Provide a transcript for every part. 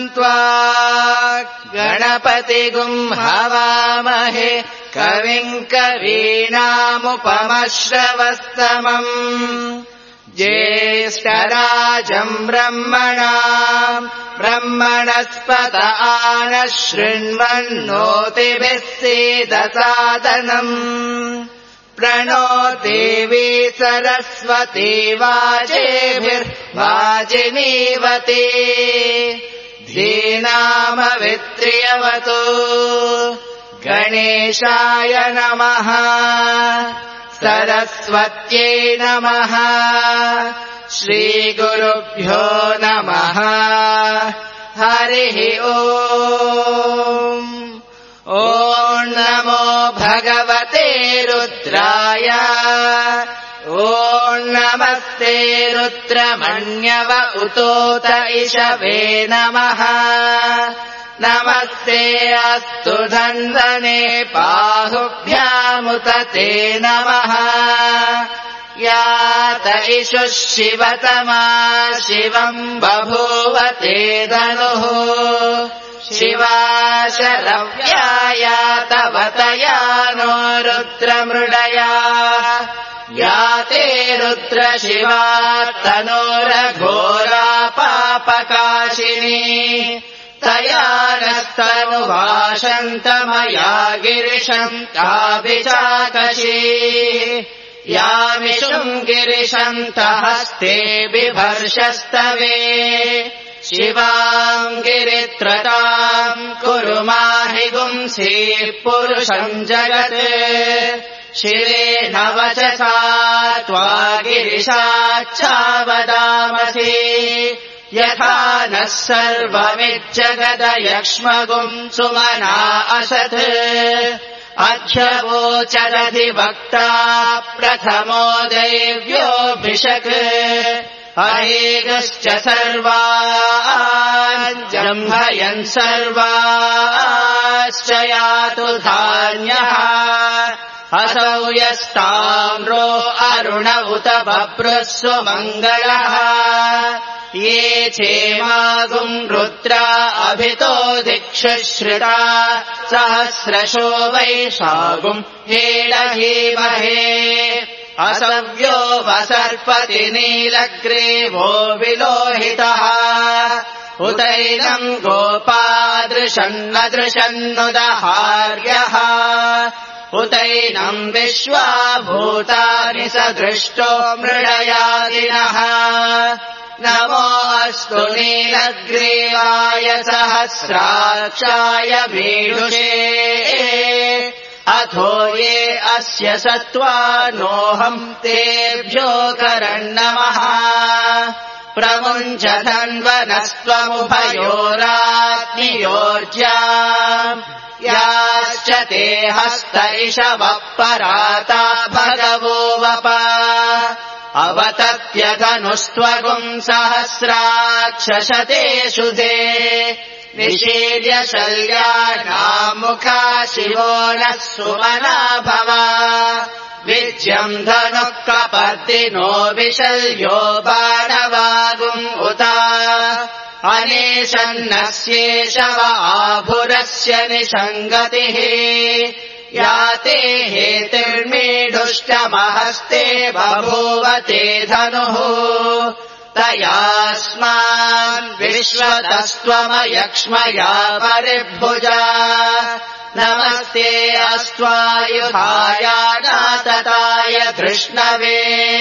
त्वा गणपतिगुम् हवामहे कविम् कवीनामुपमश्रवस्तमम् ज्येष्ठराजम् ब्रह्मणस्पत आनः शृण्वन्नोतिभिः सीदसादनम् प्रणो देवी सरस्वती वाजेभिर्वाजिनीवती धीनामवित्र्यवतु गणेशाय नमः सरस्वत्यै नमः श्रीगुरुभ्यो नमः हरिः ओम् ॐ नमो भगवते रुद्राय ॐ नमस्ते रुद्रमण्यव उतोत इषवे नमः नमस्ते अस्तु धन्वने बाहुभ्यामुत ते नमः यात इषुः शिवतमा शिवम् बभूव ते धनुः शिवा शरव्यायातवतया नो रुद्रमृडया याते रुद्रशिवा तनोरघोरा पापकाशिनी तया नस्तनुभाषन्तमया गिरिशम् ताभिचाकशी यामिषुम् गिरिशन्त हस्ते बिभर्षस्तवे शिवाम् गिरित्रताम् कुरु माहि गुंसि पुरुषम् जगत् शिरेण वचसा त्वा गिरिशाच्चावदामसि यथा नः सर्वमिज्जगदयक्ष्मगुम् सुमना असत् अध्यवोचदधिवक्ता प्रथमो दैव्योऽभिषक् अहेगश्च सर्वान् जम्भयन् सर्वाश्च यातु धान्यः असौ यस्ताम्रो अरुण उत बभ्रुः सुमङ्गलः ये चेमागुम् रुद्रा अभितो दिक्षुश्रिता सहस्रशो वैशागुम् हेडहीमहे असव्यो वसर्पति नीलग्रीवो विलोहितः उतैनम् गोपादृशन्नदृशन्नुदहार्यः उतैनम् विश्वाभूतानि सदृष्टो मृडयादिनः नमोऽस्तु नीलग्रीवाय सहस्राक्षाय वीडुषे अथो ये अस्य सत्त्वानोऽहम् तेभ्यो करन्नमः प्रमुञ्च धन्वनस्त्वमुभयोराग्नियोर्जा याश्च ते हस्त इषवः पराता भगवो वप अवतत्यधनुस्त्वगुम् सहस्राक्षशतेषु ते निशीर्य शल्यानाम् मुखा शिवो नः सुमना भव विज्यम् धनुः कपर्दिनो विशल्यो बाणवागुम् उत अनेशन्नस्येषव आभुरस्य निषङ्गतिः याते हेतिर्मीडुष्टमहस्ते बभूव ते धनुः तयास्मान् विश्वतस्त्वमयक्ष्मया परिभुजा नमस्ते अस्त्वायुधाय नातताय कृष्णवे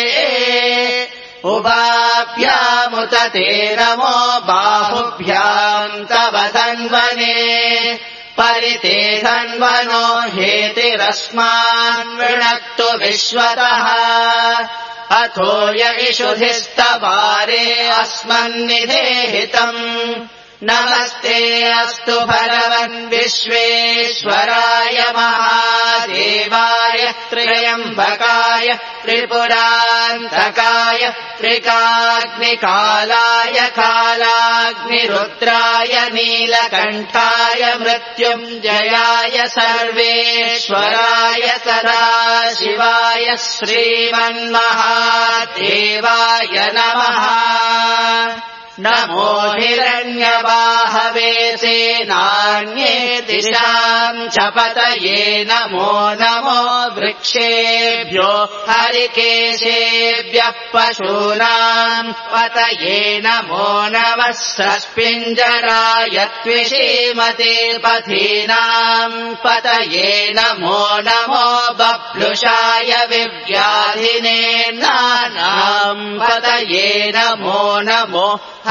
उभाभ्यामुत ते नमो बाहुभ्याम् तव धन्वने परिते धन्वनो हेतिरस्मान् वृणक्तु विश्वतः अथो य इषुधिस्तवारे अस्मन्निधेहितम् नमस्ते अस्तु भगवन् विश्वेश्वराय महादेवाय त्र्यम्बकाय त्रिपुरान्तकाय त्रिकाग्निकालाय कालाग्निरुद्राय नीलकण्ठाय मृत्युञ्जयाय सर्वेश्वराय सदाशिवाय श्रीमन्महादेवाय नमः नमो हिरण्यबाहवे सेनान्ये दिशाम् च पतये नमो नमो वृक्षेभ्यो हरिकेशेभ्यः पशूनाम् पतये नमो नमः सस्पिञ्जराय त्विषीमते पथीनाम् पतये नमो नमो बप्लुषाय विव्याधिने नानाम् पतये नमो नमो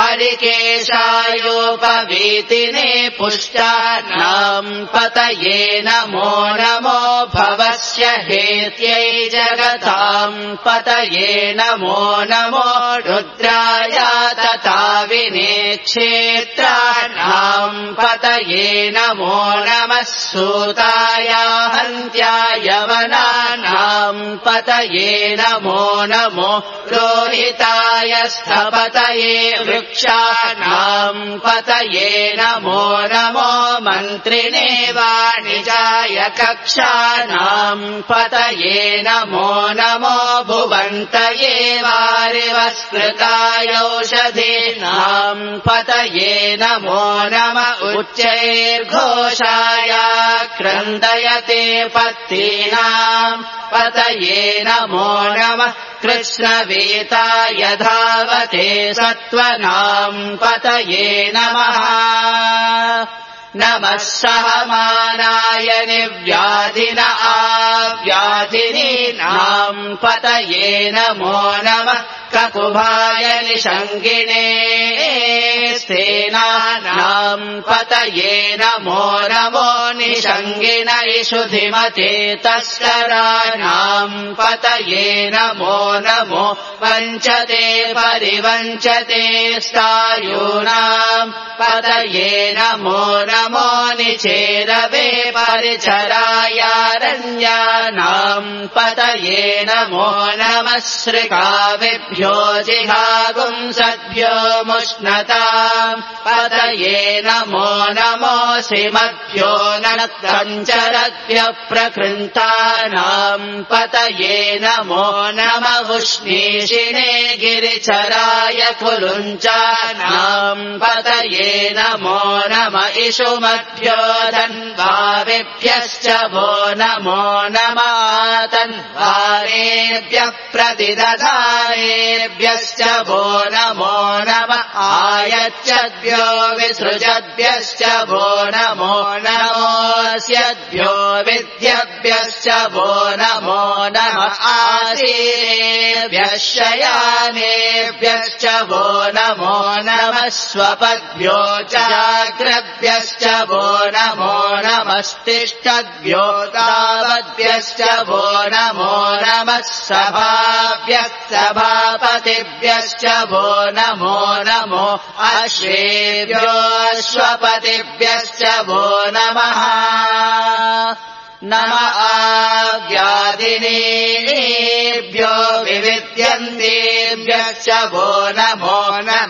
हरिकेशायोपवीतिने पुष्टानाम् पतये नमो नमो भवस्य हेत्यै जगताम् पतये नमो नमो रुद्राय तताविने क्षेत्राणाम् पतये नमो नमः सूताय हन्त्याय वनानाम् पतये नमो नमो रोहिताय स्थपतये वृक्षाणाम् पतये नमो नमो मन्त्रिणे वाणिजाय कक्षाणाम् पतये नमो नमो भुवन्तये वारिवस्कृताय औषधीनाम् पतये नमो नम उच्चैर्घोषाय क्रन्दयते पत्तीनाम् पतये नमो नमः कृष्णवेताय धावते सत्त्वनाम् पतये नमः नमः सहमानाय निव्याधिन आव्याधिनीनाम् पतये नमो नमः ककुभाय निषङ्गिणे सेनानाम् पतये नमो नमो निषङ्गिन इषुधिमते तस्कराणाम् पतये नमो नमो वञ्चते परिवञ्चते स्थायूनाम् पतये नमो नमो निचेरवे परिचरायारण्यानाम् पतये नमो नमः श्रिकाविभ्यो जिहागुंसद्भ्यो मुष्णताम् पतये नमो नमोऽसिमभ्यो नक्तञ्चरद्भ्यः प्रकृन्तानाम् पतये नमो नमः उष्णीषिणे गिरिचराय कुलुञ्चानाम् पतये नमो नम इषुमभ्यो धन्वारेभ्यश्च वो नमो नमः तन्वारेभ्यः प्रतिदधारेभ्यश्च वो नमो नमः आयच्छद्भ्यो विसृजद्भ्यश्च वो नमो नमोऽस्यद्भ्यो विद्यभ्यश्च वो नमो नमः आसीनेभ्यः शयानेभ्यश्च वो नमो नमः स्वपद्भ्यो चाग्रभ्यश्च वो नमो नमस्तिष्ठद्भ्यो तावद्भ्यश्च वो नमो नमः सभाभ्यः सभापतिभ्यश्च वो नमो नमो अश्वेभ्यो अश्वपतिभ्यश्च वो नमः नम आव्याधिनेभ्यो विविद्यन्तेभ्यश्च वो नमो नम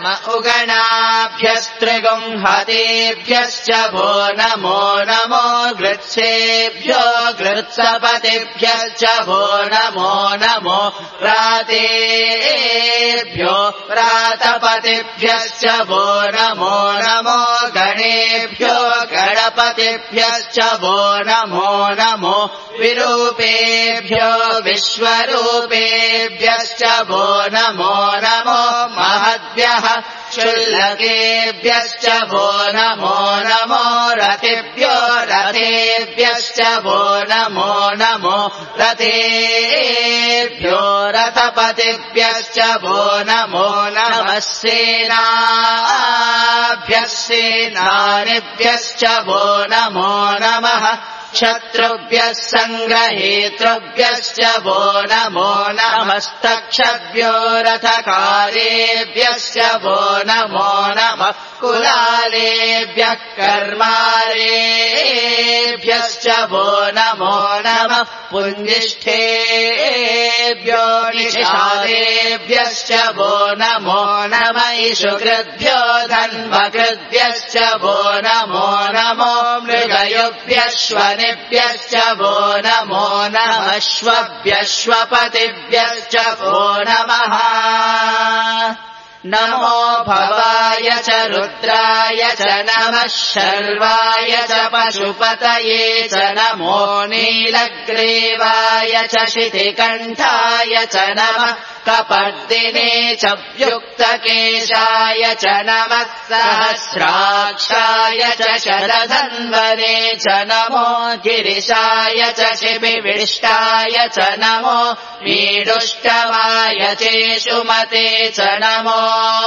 उगणाभ्यस्त्रिगुंहतेभ्यश्च वो नमो नमो गृत्सेभ्यो गृत्सपतिभ्यश्च वो नमो नमो प्रातेभ्यो प्रातपतिभ्यश्च वो नमो नमो गणेभ्यो गणपतिभ्यश्च वो नमो नमो विरूपेभ्यो विश्वरूपेभ्यश्च वो नमो नमो महद्भ्यः क्षुल्लकेभ्यश्च वो नमो नमो रथेभ्यो रथेभ्यश्च वो नमो नमो रथेभ्यो रथपतिभ्यश्च वो नमो नमः सेनाभ्यः सेनानिभ्यश्च वो नमो नमः शत्रुभ्यः सङ्ग्रहेतृभ्यश्च वो नमो नमस्तक्षभ्यो रथकारेभ्यश्च वो नमो नमः कुलालेभ्यः कर्मारेभ्यश्च वो नमो नमः पुञ्जिष्ठेभ्यो निषादेभ्यश्च वो नमो नमः इषुकृद्भ्यो धन्वकृद्भ्यश्च वो नमो नमो मृगयुभ्यश्वनिभ्यश्च वो नमो नमः श्वभ्यश्वपतिभ्यश्च वो नमः नमो भवाय च रुद्राय च नमः शर्वाय च पशुपतये च नमो नीलग्रीवाय च शितिकण्ठाय च नमः कपर्दिने च व्युक्तकेशाय च नमः सहस्राक्षाय च शतधन्वने च नमो गिरिशाय च शिबिविष्टाय च नमो मीडुष्टमाय चेषुमते च नमो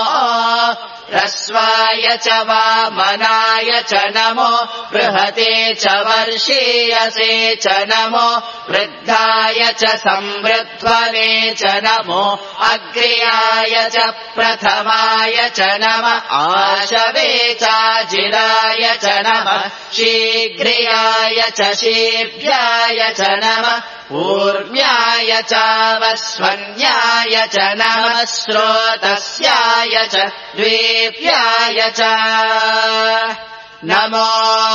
ह्रस्वाय च वामनाय च नमो बृहते च वर्षीयसे च नमो वृद्धाय च संवृध्वने च नमो अग्र्याय च प्रथमाय च नमः आशवे चाजिराय च नमः शीघ्रियाय च शीभ्याय च नमः ऊर्म्याय चावस्वन्याय च नमः स्रोतस्याय च द्वीप्याय च नमो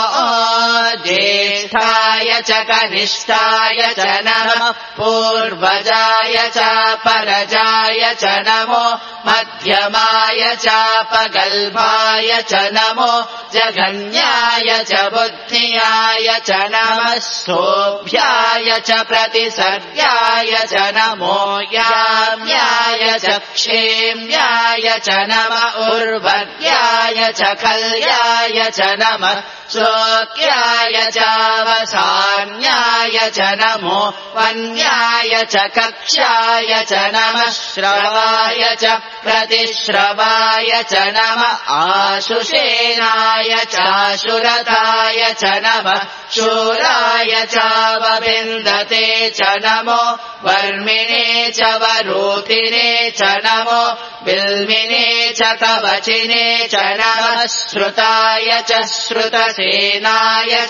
ज्येष्ठाय च कनिष्ठाय च नमः पूर्वजाय च परजाय च नमो मध्यमाय चापगल्भाय च नमो जघन्याय च बुद्धियाय च नमः स्थोभ्याय च प्रतिसर्गाय च नमो याम्याय च क्षेम्याय च नमः उर्वर्याय च कल्याय च नमः श्लोक्याय चावसान्याय च नमो वन्याय च कक्ष्याय च नमः श्रवाय च प्रतिश्रवाय च नमः आशुषेनाय चाशुरताय च नमः शूराय चावविन्दते च नमो वर्मिणे च वरूथिने च नमो बिल्मिने च कवचिने च नमः श्रुताय च श्रुतसेनाय च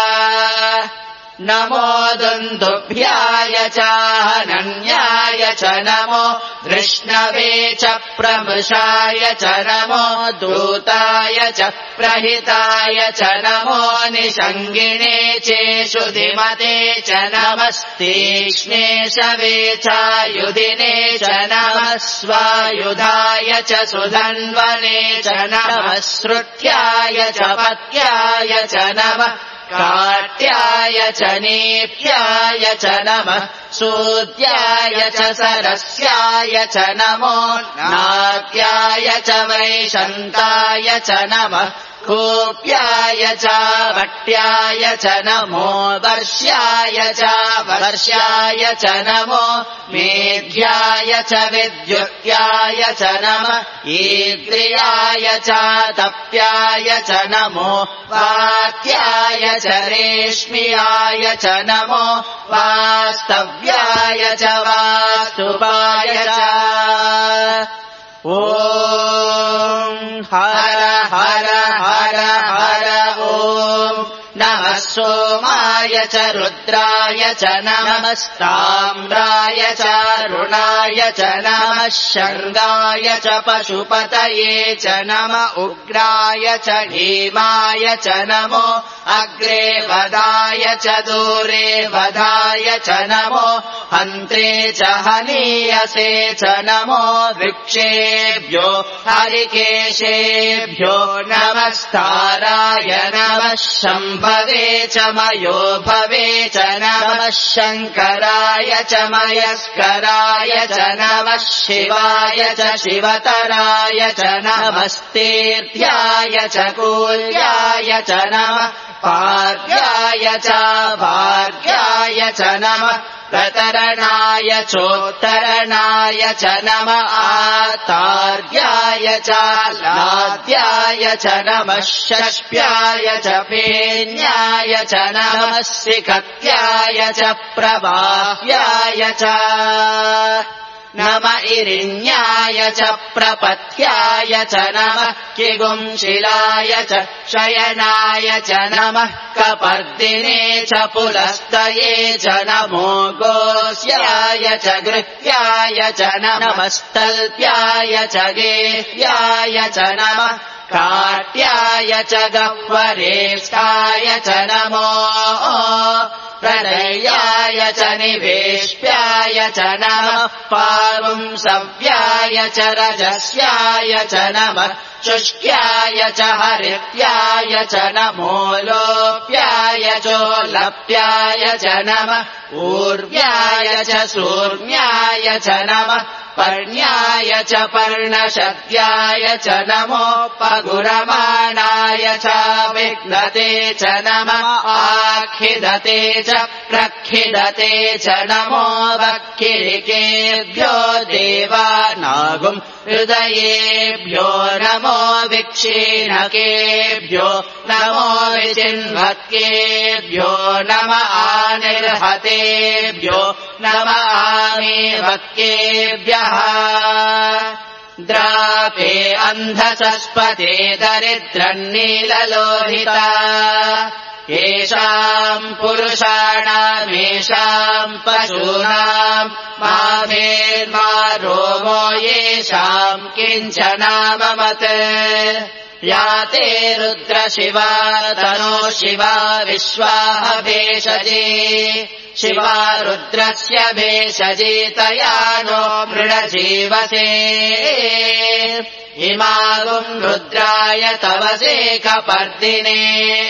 नमो दुन्दुभ्याय चाहनन्याय च नमो धृष्णवे च प्रमृषाय च नमो दूताय च प्रहिताय च नमो निषङ्गिणे चेषुधिमते च नमस्तीक्ष्णे शवे चायुधिने च नमः स्वायुधाय च सुधन्वने च नमः श्रुत्याय च पत्याय च नमः काट्याय च नेप्याय च नमः सूद्याय च सरस्याय च नमो नाट्याय च वैशन्ताय च नमः कूप्याय च भट्याय च नमो वर्ष्याय च वर्ष्याय च नमो मेध्याय च विद्युत्याय च नमः ईद्रियाय च तप्याय च नमो वात्याय च रेश्म्याय च नमो वास्तव्याय च वास्तुपाय च ॐ हर हर हर हर ॐ नमः सोमाय च रुद्राय च नमस्ताम्राय च रुणाय च नमः शर्गाय च पशुपतये च नम उग्राय च भीमाय च नमो अग्रे वदाय च दूरे वधाय च नमो हन्त्रे च हनीयसे च नमो वृक्षेभ्यो हरिकेशेभ्यो नमस्ताराय नमः शम्भवे च मयो भवे च नमः शङ्कराय च मयस्कराय च नमः शिवाय च शिवतराय च नमस्तेऽर्ध्याय च कूल्याय च नमः पार्याय च भार्याय च नमः प्रतरणाय चोत्तरणाय च नमः आतार्याय च लाद्याय च नमः षष्प्याय च फेन्याय च नमः सिकत्याय च प्रवाह्याय च नम इरिण्याय च प्रपथ्याय च नमः किगुंशिलाय च शयनाय च नमः कपर्दिने च पुलस्तये च नमो गोस्याय च गृह्याय च नमस्तल्प्याय च गेह्याय च नमः काट्याय च गह्वरेष्ठाय च नमो प्रलयाय च निवेश्याय च नमः पारुंसव्याय च रजस्याय च नमः शुष्क्याय च हरित्याय च नमो लोप्याय चोलप्याय च नमः ऊर्व्याय च सूर्ण्याय च नमः पर्ण्याय च पर्णशद्याय च नमो पगुरमाणाय च विघ्नते च नमः आखिदते च प्रखिदते च नमो वक्किरिकेभ्यो देवानागुम् हृदयेभ्यो नमो विक्षीणकेभ्यो नमो विचिन्वत्केभ्यो नम आनिर्हतेभ्यो नम आमीवत्केभ्यः द्रापे अन्धसस्पते दरिद्रन्नीललोहिता येषाम् पुरुषाणामेषाम् पशूनाम् माभेर्मा रोमो येषाम् किञ्चनाममत् या ते रुद्रशिवा तनो शिवा विश्वाः भेषजे शिवा रुद्रस्य भेषजे तया नो मृडजीवसे इमागुम् रुद्राय तवसे कपर्दिने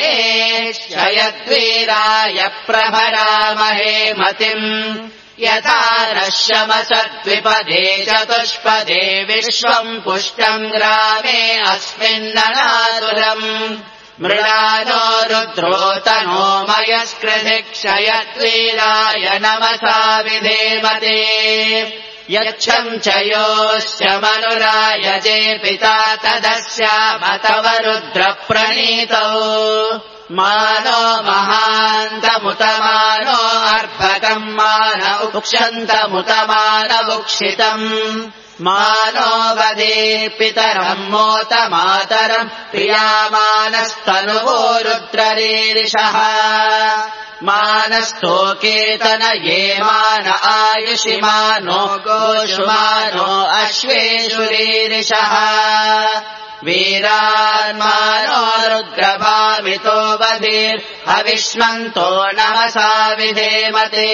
शयद्वीराय प्रभरामहे मतिम् यथा नश्यमसद्विपदे चतुष्पदे विश्वम् पुष्टम् ग्रामे अस्मिन्ननातुरम् मृडानो रुद्रो तनो मयस्कृधिक्षयद्वीराय नमसा विधेमते यच्छम् च योऽस्य मनुरायजे पिता तदस्याम तव रुद्रप्रणीतौ मानो महान्तमुतमानो अर्भकम् मान उक्षन्तमुतमानवुक्षितम् मानो वदे पितरम् मोतमातरम् प्रियामानस्तनुवो रुद्ररीरिषः मानस्तोकेतन ये मान आयुषिमानो गोषुमानो अश्वेषुरीरिषः वीरान्मानो रुद्रभामितो वधीर्हविष्मन्तो नमसा विधेमते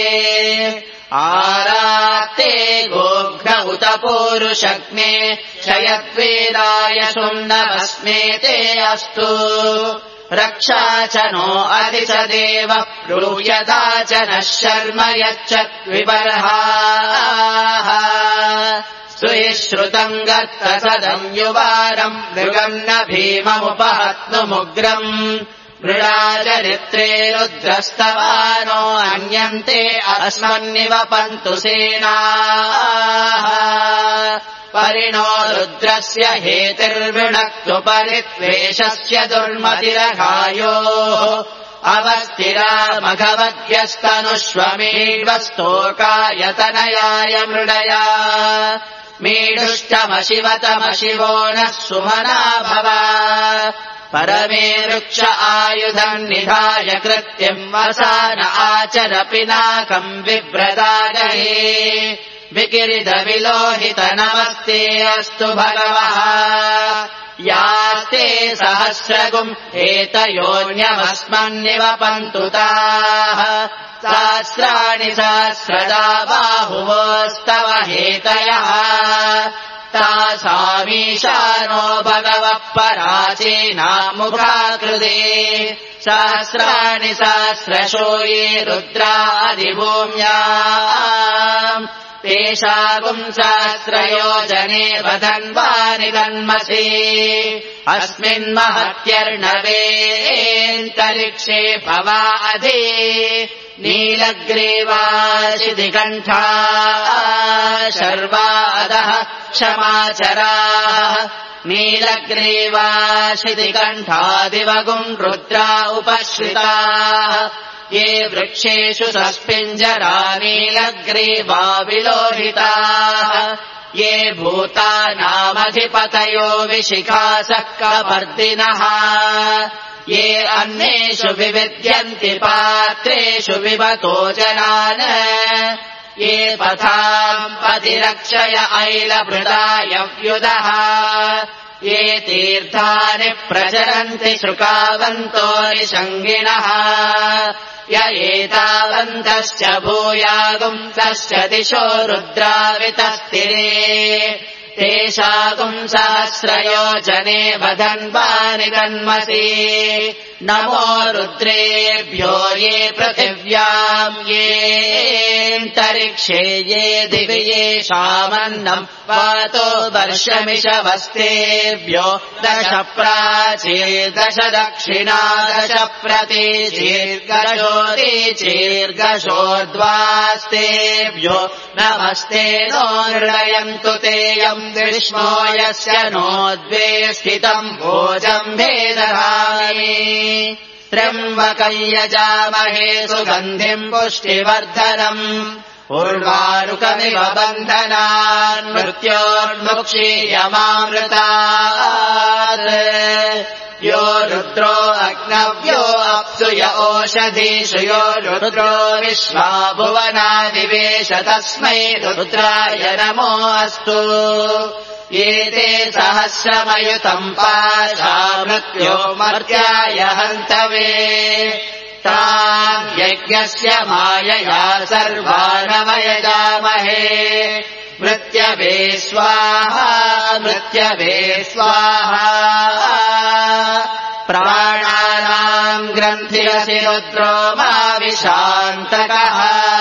आरात्ते गोघ्न उत पूरुषग्ने शयद्वीराय सुम्नभस्मेते अस्तु रक्षा च नो अधि च देव ब्रूयदा च नः शर्म यच्च विबर्हाः सुश्रुतम् गर्तसदम् युवारम् मृगम् न भीममुपहत्नुमुग्रम् मृडाचरित्रे रुद्रस्तवानो अन्यन्ते अस्मन्निवपन्तु सेनाः परिणो रुद्रस्य हेतिर्विणक्तु परित्वेषस्य दुर्मतिरघायोः अवस्थिरा मघवद्यस्तनुष्वमेवस्तोकायतनयाय मृडया मीडुष्टमशिवतमशिवो नः सुमना भव परमे वृक्ष आयुधम् निधाय कृत्यम् वसान आचर पिनाकम् बिभ्रदागहे विकिरिदविलोहित नमस्ते अस्तु भगवः यास्ते सहस्रगुम् एतयोऽन्यमस्मन्निवपन्तु ताः सहस्राणि सहस्रदा बाहुवोस्तव हेतयः तासामीशानो भगवः पराचीनामुखाकृते सहस्राणि सहस्रशो ये रुद्रादिभूम्याम् तेषागुम् सहस्रयोजने वदन्वानि तन्मसि अस्मिन्महत्यर्णवेऽन्तरिक्षे भवा अधि नीलग्रीवाशिदिकण्ठा शर्वादः क्षमाचराः नीलग्रीवाशिदिकण्ठादिवगुम् रुद्रा उपश्रिताः ये वृक्षेषु सस्पिञ्जरा नीलग्रीवा विलोहिताः ये भूतानामधिपतयो विशिखासः कपर्दिनः ये अन्येषु विविद्यन्ति पात्रेषु विवतो जनान् ये पथाम् पतिरक्षय ऐलभृदाय व्युदः ये तीर्थानि प्रचरन्ति श्रुकावन्तो निषङ्गिणः य एतावन्तश्च भूयागुंसश्च दिशो रुद्रावितस्तिरे तेषागुं सहस्रयोजने वदन्वानि तन्मसि नमो रुद्रेभ्यो ये पृथिव्याम् येऽन्तरिक्षे ये दिवि येषामन्नम् वातो वर्षमिषवस्तेभ्यो दश प्राचीर्दश दक्षिणा दश प्रतीचीर्गशोदीचीर्गशोर्ध्वास्तेभ्यो नमस्ते नो नृणयन्तु तेयम् विष्णो यस्य नो द्वे स्थितम् भोजम् भेदधामि त्र्यम्बकम् यजामहे सुगन्धिम् पुष्टिवर्धनम् उर्वारुकमिव बन्धनान् मृत्योर्मुक्षीयमामृतात् यो रुद्रो अग्नव्यो अप्सु य ओषधीषु यो रुद्रो विश्वा भुवनादिवेश तस्मै रुद्राय नमो अस्तु एते सहस्रमयुतम् पाशा मृत्यो मर्त्याय हन्तवे तान् यज्ञस्य मायया सर्वानवयजामहे मृत्यवे स्वाहा मृत्यवे स्वाहा प्राणानाम् ग्रन्थिरसि रुद्रो मा विशान्तकः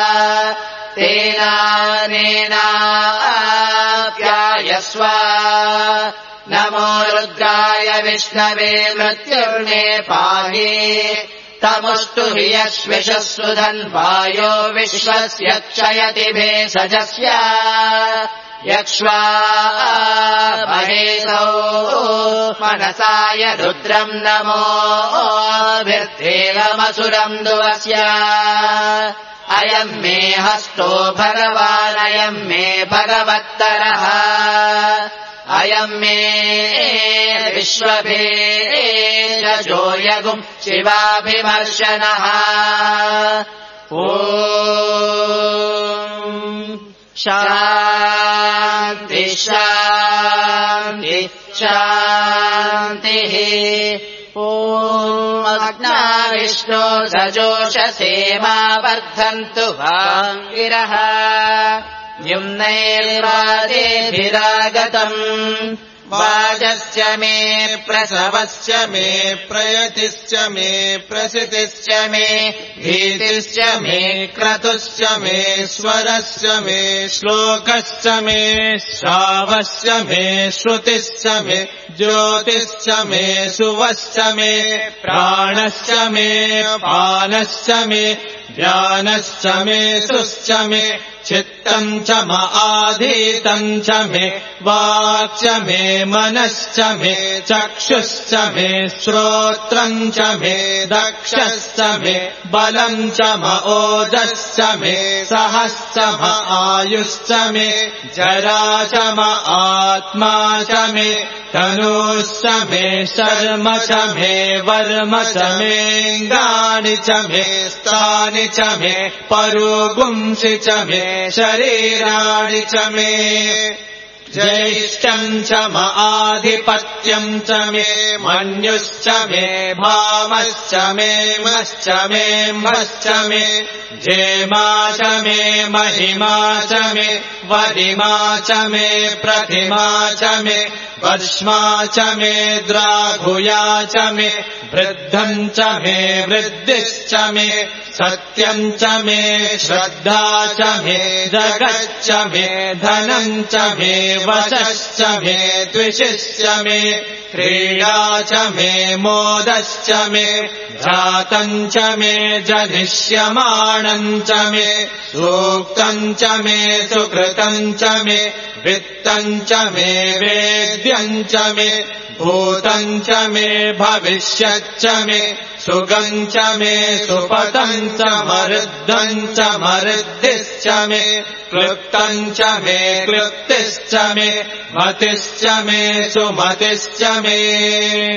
तेनानेनाप्यायस्व नमो रुद्राय विष्णवे मृत्युर्मे पाहि तमुस्तु हि यश्विषस्सु धन्वायो विश्वस्य क्षयति भेषजस्य यक्ष्वा महेशौ मनसाय रुद्रम् नमोऽभिर्देवमसुरम् दुवस्य अयम् मे हस्तो भगवानयम् मे भगवत्तरः अयम् मे विश्वभेषजो यगुम् शिवाभिमर्शनः ॐ शान्ति शान्ति शान्तिः ॐ अग्ना विष्णो सजोषसे मा वर्धन्तु वाङ्गिरः न्युम्नैर्वादेभिरागतम् वाजस्य मे प्रसवस्य मे प्रयतिश्च मे प्रसितिश्च मे भीतिश्च मे क्रतुश्च मे स्वरश्च मे श्लोकश्च मे श्रावश्च मे श्रुतिश्च मे ज्योतिश्च मे सुवश्च मे प्राणश्च मे पानश्च मे ज्ञानश्च मे सुश्च मे चित्तम् च आधीतम् च मे वाक् च मे मनश्च मे चक्षुश्च मे श्रोत्रम् च मे दक्षश्च मे बलम् च ओजश्च मे सहश्च आयुश्च मे जरा च आत्मा च मे तनुश्च मे शर्म च मे वर्म च मेऽङ्गानि च मे स्थानि च मे परुगुंसि च मे शरीराणि च मे ज्येष्ठम् च आधिपत्यम् च मे मन्युश्च मे भामश्च मे मश्च मे मश्च मे जेमा च मे महिमा च मे वरिमा च मे प्रतिमा च मे वर्ष्मा च मे द्राघुया च मे वृद्धम् च मे वृद्धिश्च मे सत्यम् च मे श्रद्धा च मे जगच्च मे धनम् च मे वशश्च मे द्विषश्च मे क्रीडा च मे मोदश्च मे जातम् च मे जनिष्यमाणम् च मे सूक्तम् च मे सुकृतम् च मे वित्तम् च मे वेद्यम् च मे भूतम् च मे भविष्यच्च मे सुगम् च मे सुपतम् च मरुद्धम् च मरुद्धिश्च मे क्लुप्तम् च मे क्लुप्तिश्च मे मतिश्च मे सुमतिश्च मे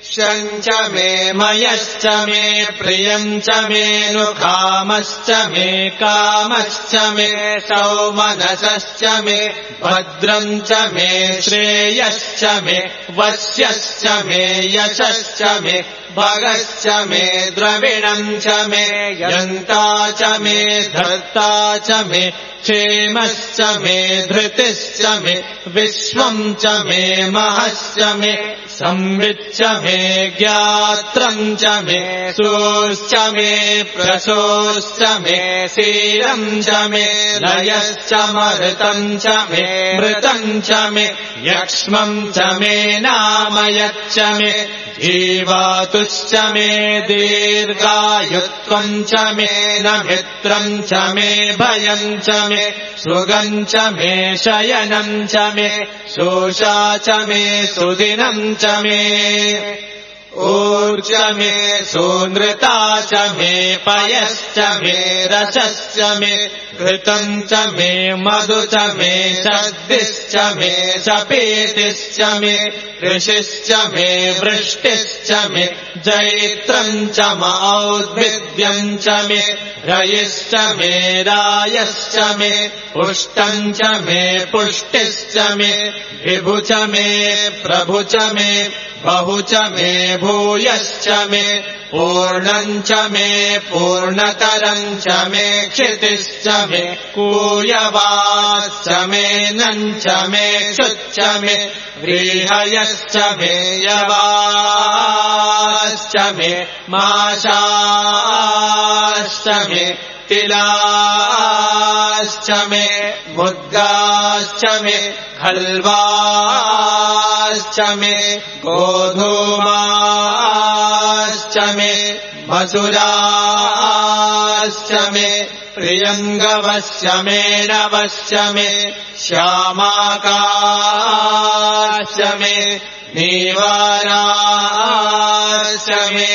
श्यम् च मे मयश्च मे प्रियम् च मे नुकामश्च मे कामश्च मे सौमनसश्च मे भद्रम् च मे श्रेयश्च मे वश्यश्च मे यशश्च मे भगश्च मे द्रविणम् च मे यन्ता च मे धर्ता च मे क्षेमश्च मे धृतिश्च मे विश्वम् च मे महश्च मे संविच्च मे ज्ञात्रम् च मे सोश्च मे प्रसोश्च मे शीलम् च मे लयश्च मरुतम् च मे मृतम् च मे यक्ष्मम् च मे नामयच्च मे जीवातुश्च मे दीर्घायुत्वम् च मे न मित्रम् च मे भयम् च मे सुगम् च मे शयनम् च मे शोषा च मे सुदिनम् च मे ऊर्ज मे सुनृता च मे पयश्च मे रसश्च मे घृतम् च मे मधु च मे शक्तिश्च मे सपीतिश्च मे ऋषिश्च मे वृष्टिश्च मे जैत्रम् च मौद्भिद्यम् च मे रयिश्च मे रायश्च मे पुष्टम् च मे पुष्टिश्च मे विभु च मे प्रभु च मे बहु च मे भूयश्च मे पूर्णम् च मे पूर्णतरम् च मे क्षितिश्च मे कूयवाश्च मे नम् च मे क्षुच्च मे व्रीहयश्च मे यवाश्च मे माशाश्च मे तिलाश्च मे मुद्गाश्च मे खल्वाश्च मे गोधूमाश्च मे मसुराश्च मे प्रियङ्गवश्च मे नवश्च मे श्यामाकाश्च मे नीवाराश्च मे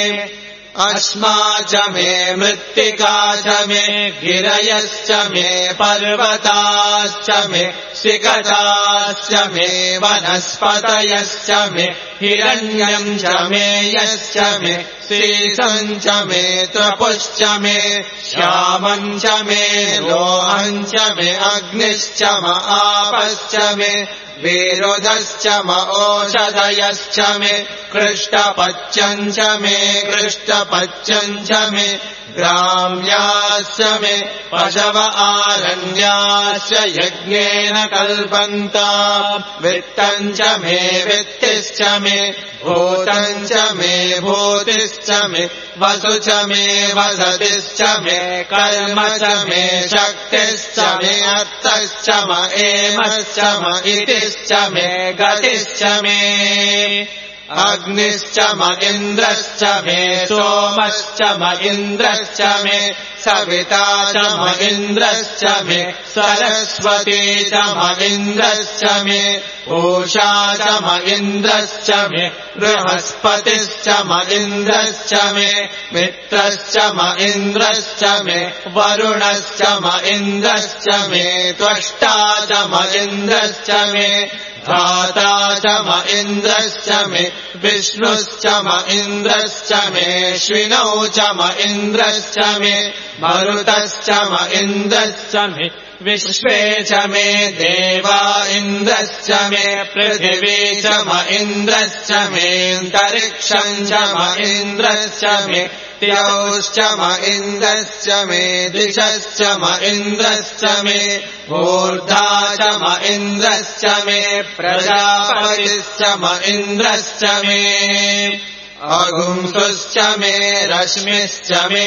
अस्मा च मे मृत्तिका च मे गिरयश्च मे पर्वताश्च मे शिखराश्च मे वनस्पतयश्च मे हिरण्यम् च मे यश्च मे सीसम् च मे त्रपुश्च मे श्यामम् च मे लोहम् च मे अग्निश्च म आपश्च मे विरुधश्च म ओषधयश्च मे कृष्टपच्यम् च मे कृष्टपच्यम् च मे ग्राम्याश्च मे पशव आरण्याश्च यज्ञेन कल्पन्ता वित्तम् च मे वित्तिश्च मे भूतम् च मे भूतिश्च मे वसु च मे वसतिश्च मे कर्म च मे शक्तिश्च मे अर्थश्च म एमश्च म इतिश्च मे गतिश्च मे अग्निश्च म इन्द्रश्च मे सोमश्च म इन्द्रश्च मे सविता च म इन्द्रश्च मे सरस्वती च म इन्द्रश्च मे पूषा च म इन्द्रश्च मे बृहस्पतिश्च म इन्द्रश्च मे मित्रश्च म इन्द्रश्च मे वरुणश्च म इन्द्रश्च मे त्वष्टा च म इन्द्रश्च मे धाता च म इन्द्रश्च मे विष्णुश्च म इन्द्रश्च मे श्विनौ च म इन्द्रश्च मे मरुतश्च म इन्द्रश्च मे विश्वे च मे देवा इन्द्रश्च मे पृथिवी च म इन्द्रश्च मेऽन्तरिक्षम् च म इन्द्रश्च मे द्यौश्च म इन्द्रश्च मे दिशश्च म इन्द्रश्च मे ऊर्धा च म इन्द्रश्च मे प्रजापतिश्च म इन्द्रश्च मे अगुंसुश्च मे रश्मिश्च मे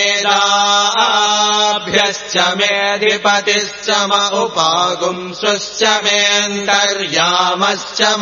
दाभ्यश्च मेऽधिपतिश्च म उपागुंसुश्च मेऽन्तर्यामश्च म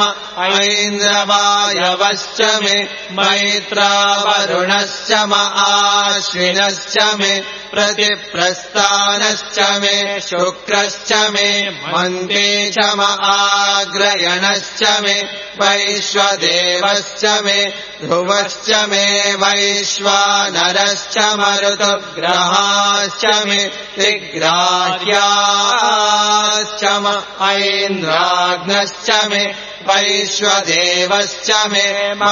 ऐन्द्रवायवश्च मे मैत्रावरुणश्च म आश्विनश्च मे प्रतिप्रस्थानश्च मे शुक्रश्च मे मन्ते च आग्रयणश्च मे वैश्वदेवश्च मे ध्रुवश्च मे वैश्वानरश्च मरुतग्रहाश्च मे तिग्राह्याश्च ऐन्द्राग्नश्च मे वैश्वदेवश्च मे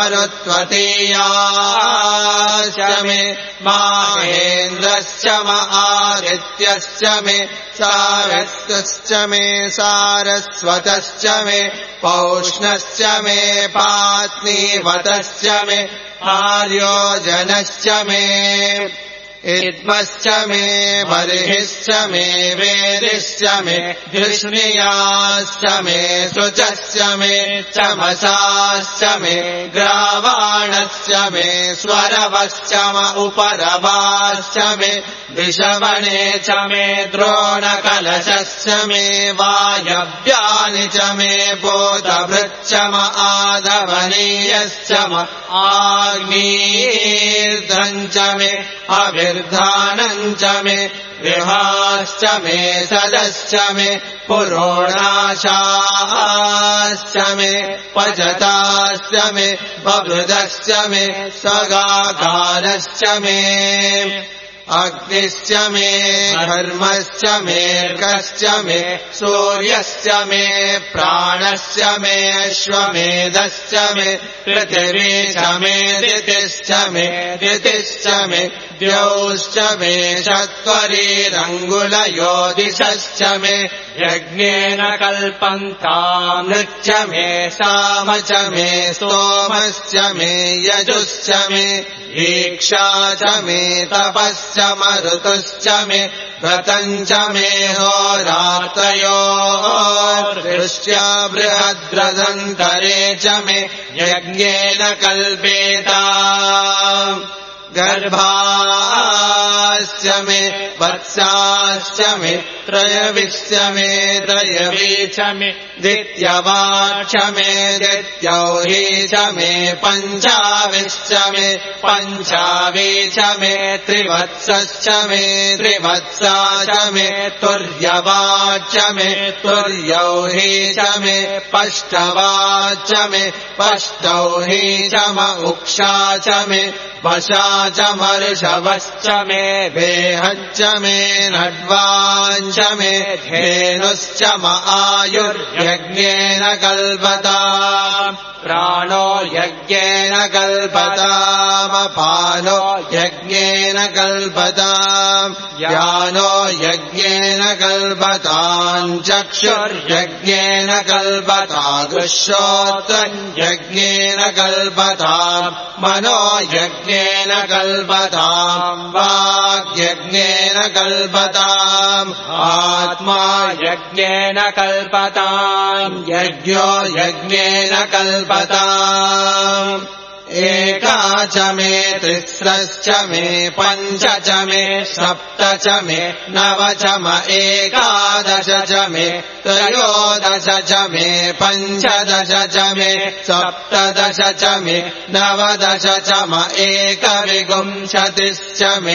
मरुत्वतीयाश्च मे माहेन्द्रश्च आदित्यश्च मे सारस्वतश्च मे सारस्वतश्च मे पौष्णश्च मे पात्नीवतश्च मे आर्योजनश्च मे इद्मश्च मे बर्हिश्च मे वेदिश्च मे धृष्णियाश्च मे शुचश्च मे चमसाश्च मे ग्रावाणश्च मे स्वरवश्च उपरवाश्च मे दिशवणे च मे द्रोणकलशश्च मे वायव्यानि च मे बोधभृच्च आदवनीयश्च आग्नेर्ध्रम् च मे अविर्धानम् च मे विहाश्च मे सदश्च मे पुरोणाशाश्च मे पचताश्च मे बभृदश्च मे सगाकारश्च मे अग्निश्च मे धर्मश्च मेऽर्कश्च मे सूर्यश्च मे प्राणश्च मे अश्वमेधश्च मे पृथिवी च मे दितिश्च मे दितिश्च मे द्यौश्च मे चत्वरीरङ्गुलयोदिशश्च मे यज्ञेन कल्पन्ताम् नृच्च मे साम च मे स्तोमश्च मे यजुश्च मे दीक्षा च मे तपश्च मरुतुश्च मे व्रतम् च मे होरात्रयोर्दृष्ट्या बृहद्रदन्तरे च मे यज्ञेन कल्पेता गर्भाश्च मे वत्साश्च मे त्रयविश्च मे त्रयवी च मे दित्यवाक्ष मे दित्यौही च मे पञ्चाविश्च मे पञ्चावी च मे त्रिवत्सश्च मे त्रिवत्सा च मे तुर्यवाच्च मे तुर्यौही च मे पष्टवाच्च मे पष्टौही च उक्षा च मे वशा च मर्षवश्च मे वेहच्च मे नड्वाञ्च मे धेनुश्च आयुर्यज्ञेन कल्पता प्राणो यज्ञेन कल्पतामपानो यज्ञेन कल्पताम् यानो यज्ञेन कल्पताम् चक्षुर्यज्ञेन कल्पता दृश्योत्रम् यज्ञेन कल्पताम् मनो यज्ञेन कल्पताम् वाग्यज्ञेन कल्पताम् आत्मा यज्ञेन कल्पताम् यज्ञो यज्ञेन कल्पताम् एका च मे तिस्रश्च मे पञ्च च मे सप्त च मे नव च एकादश च मे त्रयोदश च मे पञ्चदश च मे सप्तदश च मे नवदश च एकविंशतिश्च मे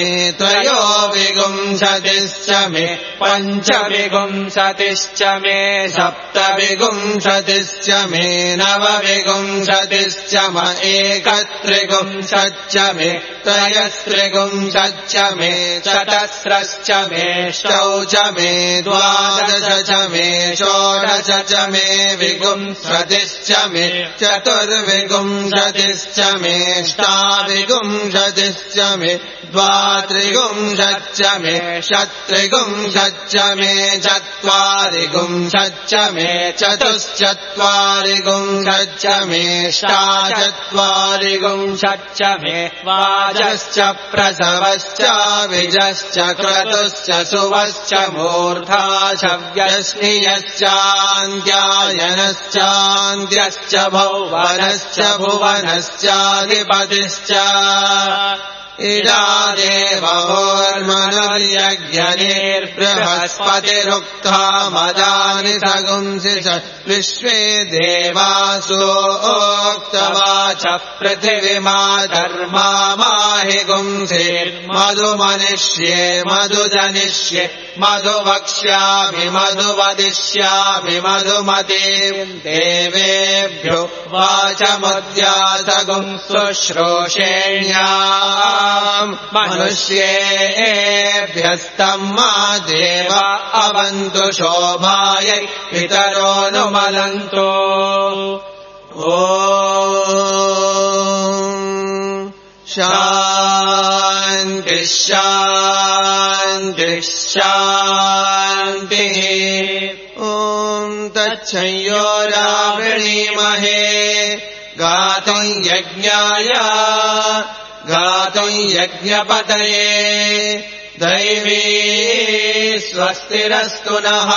त्रयोविंशतिश्च मे पञ्चविंशतिश्च मे सप्तविंशतिश्च मे नवविंशतिश्च एकत्रिंशच्च मे त्रयस्त्रिंशच्च मे चतस्रश्च मे षष्ठौ च मे द्वादश च मे षोडश च मे विंशतिश्च मे चतुर्विंशतिश्च मे अष्टाविंशतिश्च मे द्वात्रिंशच्च मे षट्त्रिंशच्च मे चत्वारिंशच्च मे चतुश्चत्वारिंशच्च मे अष्टाचत्वारिंशच्च मे वाजश्च प्रसवश्च विजश्च क्रतुश्च सुवश्च मूर्धाशव्यश्नियश्चान्द्यायनश्चान्द्यश्च भुवनश्च भुवनश्चाधिपतिश्च इडा देवोर्मनुर्यज्ञनिर्बृहस्पतिरुक्ता मदानि सगुंसि विश्वे देवासोक्तवाच पृथिविमा धर्मा माहि गुंसिर्मधुमनिष्ये मधुजनिष्ये मधुवक्ष्यामि मधुवदिष्यामि मधुमते देवेभ्यो वाचमुद्यासगुंसुश्रोषेण्याम् मनुष्येभ्यस्तम् मा देव अवन्तु शोभायै पितरो नुमलन्तो ॐ शान्तिः शान्तिः शान्तिः ॐ तच्छंयोरावृणीमहे गातुम् यज्ञाय गातुम् यज्ञपतये दैवी स्वस्तिरस्तु नः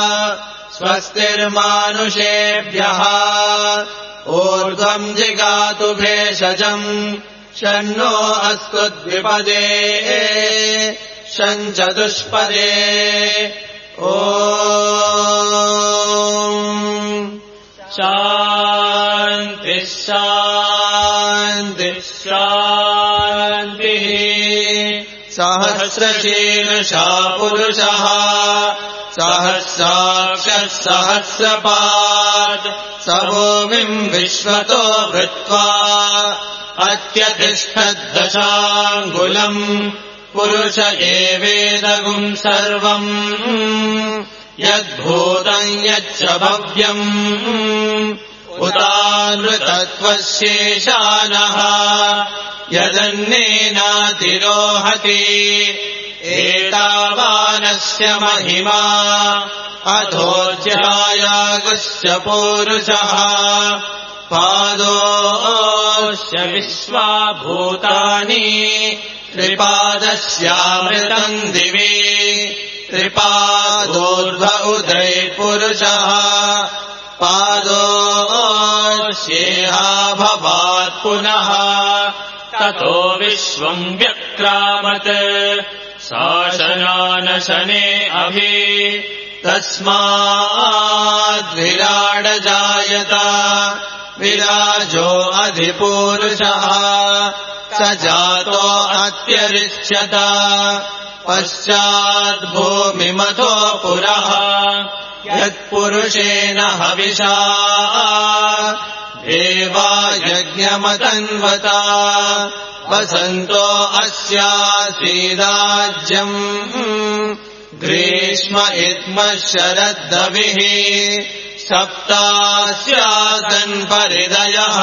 स्वस्तिर्मानुषेभ्यः ऊर्ध्वम् जिगातु भेषजम् शन्नो अस्तु द्विपदे शञ्चतुष्पदे ॐ शान्तिः शान्तिः शान्तिः सहस्रशीर्षा पुरुषः सहस्राक्षः सहस्रपात् स भूमिम् विश्वतो भृत्वा अत्यतिष्ठद्दशाङ्गुलम् पुरुष एवेदगुम् सर्वम् यद्भूतम् यच्च भव्यम् उदानृतत्वशेषानः यदन्नेनातिरोहति एतावानस्य महिमा अधोऽध्यायागस्य पूरुषः पादोऽस्य विश्वाभूतानि त्रिपादस्यामृतम् दिवि त्रिपादोर्ध्व उदयपुरुषः पादोऽस्येहाभवात् पुनः ततो विश्वम् व्यक्रामत् शासनानशने अभि तस्माद्विराडजायत विराजो अधिपूरुषः स जातो अत्यरिष्यत पश्चाद्भूमिमथो पुरः यत्पुरुषेण हविषा देवा यज्ञमतन्वता वसन्तो अस्यासीदाज्यम् ग्रीष्म इद्मः शरद्दविः सप्तास्यासन् परिदयः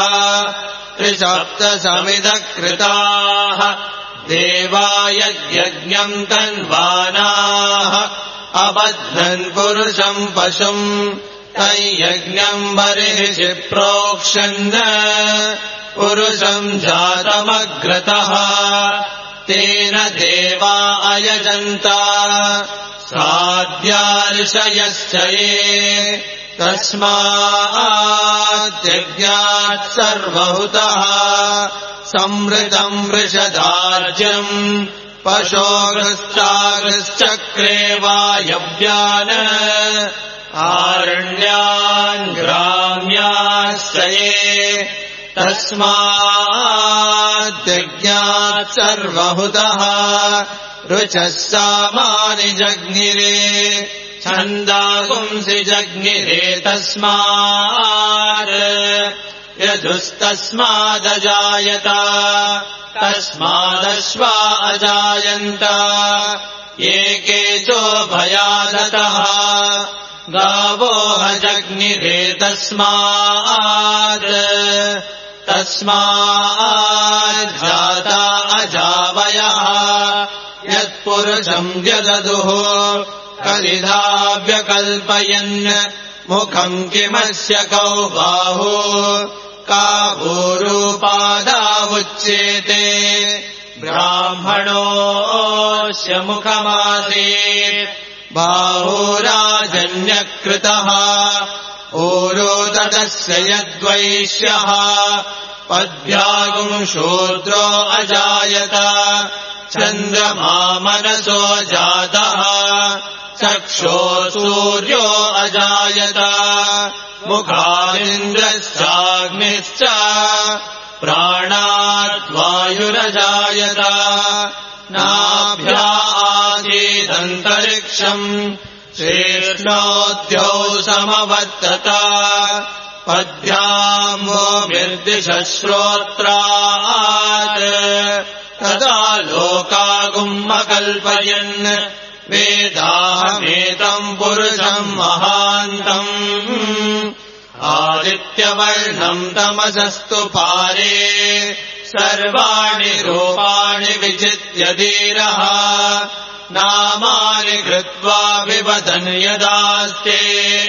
त्रिसप्तसमिदकृताः देवा यज्ञम् तन्वानाः अबध्नन् पुरुषम् पशुम् तैयज्ञम् बर्हिषि प्रोक्षन् पुरुषम् जातमग्रतः तेन देवा अयजन्त साध्यार्षयश्च ये तस्माद्यज्ञात् सर्वहुतः संवृतम् वृषदार्ज्यम् पशोघृश्चाघृश्चक्रे वायव्यान् आरण्यान् ग्राम्याश्च ये तस्माद्यज्ञात् सर्वहुतः ऋचः सामानि जज्ञिरे छन्दागुंसि जज्ञिरे तस्मात् यजुस्तस्मादजायत तस्मादश्वा अजायन्त एकेचो भयादतः गावो हजग्निरे तस्मात् जाता अजावयः यत्पुरुषम् व्यददुः कलिधाव्यकल्पयन् मुखम् किमस्य कौ बाहु का भूरूपादावुच्येते ब्राह्मणोऽस्य मुखमासीत् बाहुराजन्यकृतः ऊरोदस्य यद्वैश्यः पद्भ्यागुम् शूद्रो अजायत चन्द्रमा मनसो जातः चक्षुः सूर्यो अजायत मुखादिन्द्रश्चाग्निश्च प्राणात् वायुरजायत नाभ्या आसीदन्तरिक्षम् शेष्णोद्यौ समवर्तत पद्भ्याम् वोमिर्दिशश्रोत्रात् तदा लोकागुम्मकल्पयन् वेदाहमेतम् पुरुषम् महान्तम् आदित्यवर्णम् तमसस्तु पारे सर्वाणि रूपाणि विचित्य धीरः नामानि कृत्वा विवदन् यदास्ते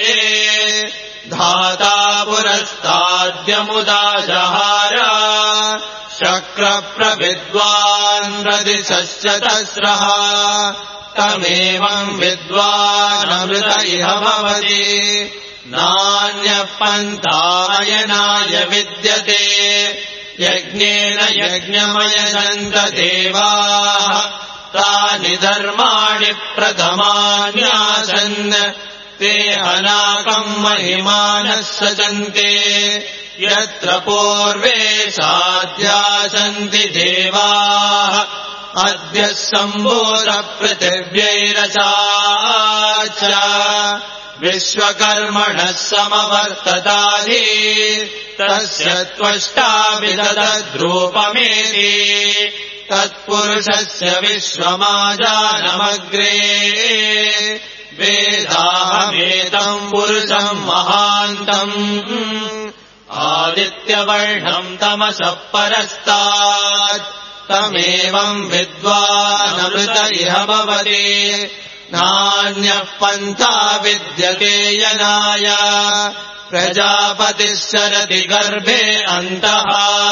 धाता पुरस्ताद्यमुदा जहार शक्रप्रविद्वान् रदिशश्च तस्रः तमेवम् विद्वानमृत इह भवति नान्यः पन्थायनाय विद्यते यज्ञेन यज्ञमयजन्त देवाः तानि धर्माणि प्रथमान्यासन् ते अनाकम् महिमानः सचन्ते यत्र पूर्वे साध्यासन्ति देवाः अद्य सम्भूतपृथिव्यैरचाच विश्वकर्मणः समवर्ततादि तस्य त्वष्टा विदधद्रूपमेति तत्पुरुषस्य विश्वमाजानमग्रे वेदाहमेतम् पुरुषम् महान्तम् आदित्यवर्णम् तमसः परस्तात् तमेवम् विद्वानमृत इह भवति नान्यः पन्था विद्यते यनाय प्रजापतिः सरति गर्भे अन्तः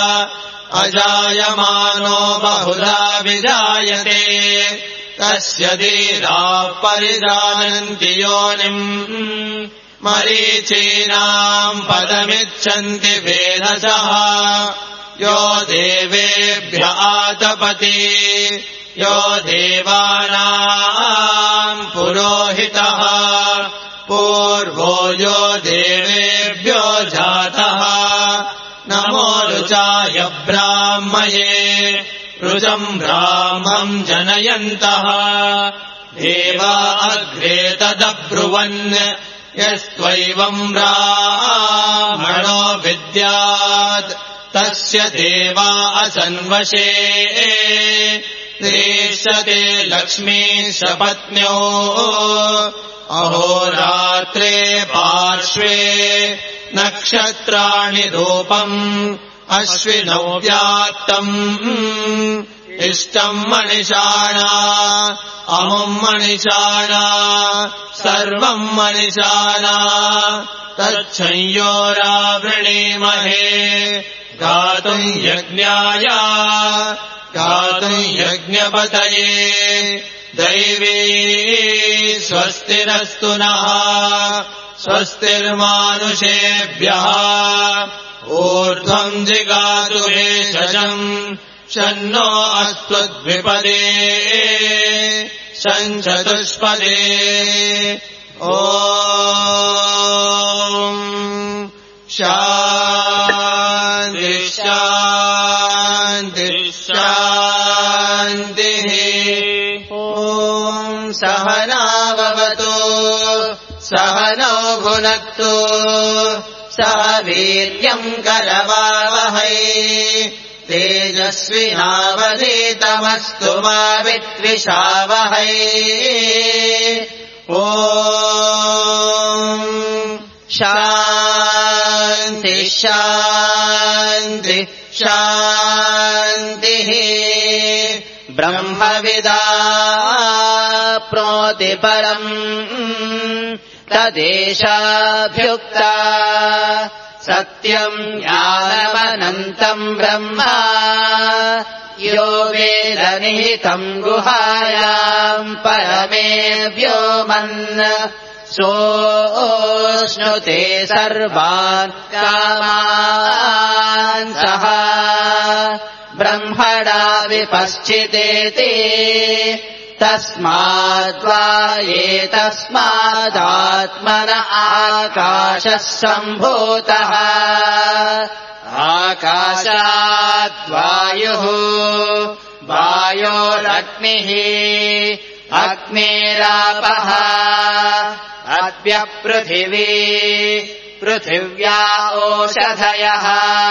अजायमानो बहुधा विजायते तस्य धीराः परिजानन्ति योनिम् मरीचीनाम् पदमिच्छन्ति वेधसः यो देवेभ्य आतपति यो देवानाम् पुरोहितः पूर्वो यो देवेभ्यो जातः नमो रुचाय ब्राह्मये रुजम् ब्राह्मम् जनयन्तः देवा अग्रे तदब्रुवन् यस्त्वैवम् ब्राह्मणो विद्यात् तस्य देवा असन्वशे देशते लक्ष्मी सपत्न्यो अहोरात्रे पार्श्वे नक्षत्राणि रूपम् अश्विनौ व्याप्तम् इष्टम् मणिषाणा अमुम् मणिषाणा सर्वम् मणिषाणा तच्छंयोरावृणीमहे गातुम् यज्ञाय गातुम् यज्ञपतये दैवी स्वस्तिरस्तु नः स्वस्तिर्मानुषेभ्यः ऊर्ध्वम् जिगातु भेषजम् शन्नो अस्त्वद्विपदे शञ्चतुष्पदे ॐ शान्ति शान्ति शान्तिः ॐ सहनाववतु सहनौ भुनक्तु सह वीर्यम् करवावहै तेजस्विनावधीतमस्तु मा विद्विषावहै ॐ शान्ति शान्ति शान्तिः ब्रह्मविदाप्नोति परम् तदेशाभ्युक्ता सत्यम् ज्ञानमनन्तम् ब्रह्म यो वेद निहितम् गुहायाम् परमे व्योमन् सोऽश्नुते सर्वान् कामान् सः ब्रह्मणा विपश्चितेति तस्माद्वा एतस्मादात्मन आकाशः सम्भूतः आकाशाद्वायुः वायोरग्निः अग्निरापः अद्य पृथिवी पृथिव्या ओषधयः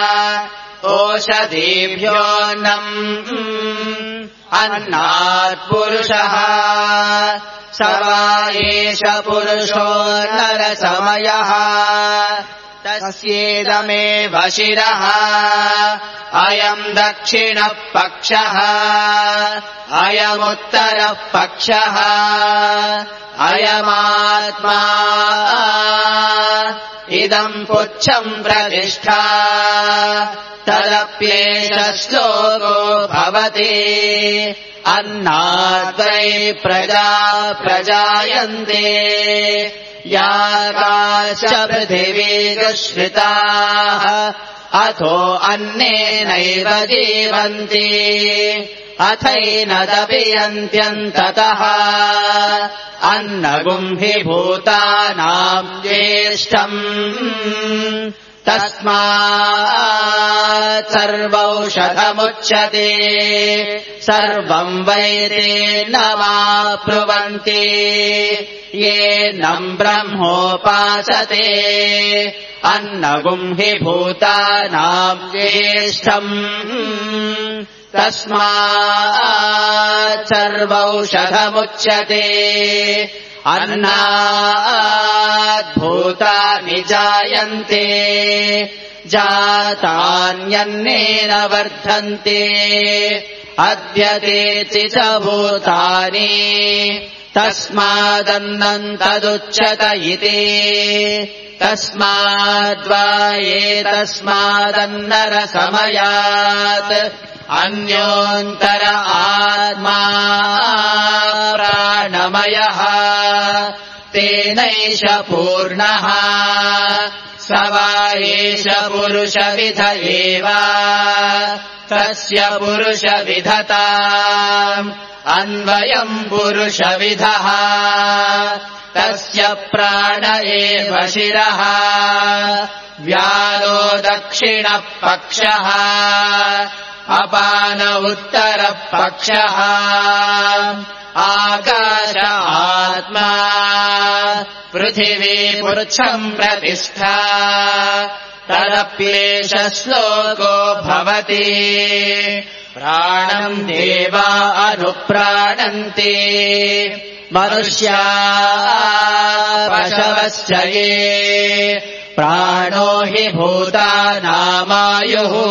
ओषधीभ्योऽन्नम् अन्नात् पुरुषः स वा एष पुरुषो नरसमयः तस्येदमेव शिरः अयम् दक्षिणः पक्षः अयमुत्तरः पक्षः अयमात्मा इदम् पुच्छम् प्रतिष्ठा तदप्येष श्लोको भवति अन्नाद्वै प्रजा प्रजायन्ते याकाश पृथिवी दुश्रिताः अथो अन्नेनैव जीवन्ति अथैनदपि यन्त्यन्ततः अन्नगुम्भिभूतानाम् ज्येष्ठम् तस्मात् सर्वौषधमुच्यते सर्वम् वैरेणमाप्नुवन्ति येनम् ब्रह्मोपासते अन्नगुम्भिभूतानाम् ज्येष्ठम् तस्मात् सर्वौषधमुच्यते अन्नात् भूतानि जायन्ते जातान्यन्नेन वर्धन्ते अद्यतेति च भूतानि तस्मादन्नम् तदुच्यत इति तस्माद्वा एतस्मादन्नरसमयात् अन्योऽन्तर आत्मा प्राणमयः तेनैष पूर्णः स वा एष पुरुषविध एव तस्य पुरुषविधताम् अन्वयम् पुरुषविधः तस्य प्राण एव शिरः व्यालो दक्षिणः पक्षः अपान उत्तरः पक्षः आकाश आत्मा पृथिवी पुच्छम् प्रतिष्ठा तदप्येष श्लोको भवति प्राणम् देवा अनुप्राणन्ति मनुष्या पशवश्च ये प्राणो हि भूतानामायुः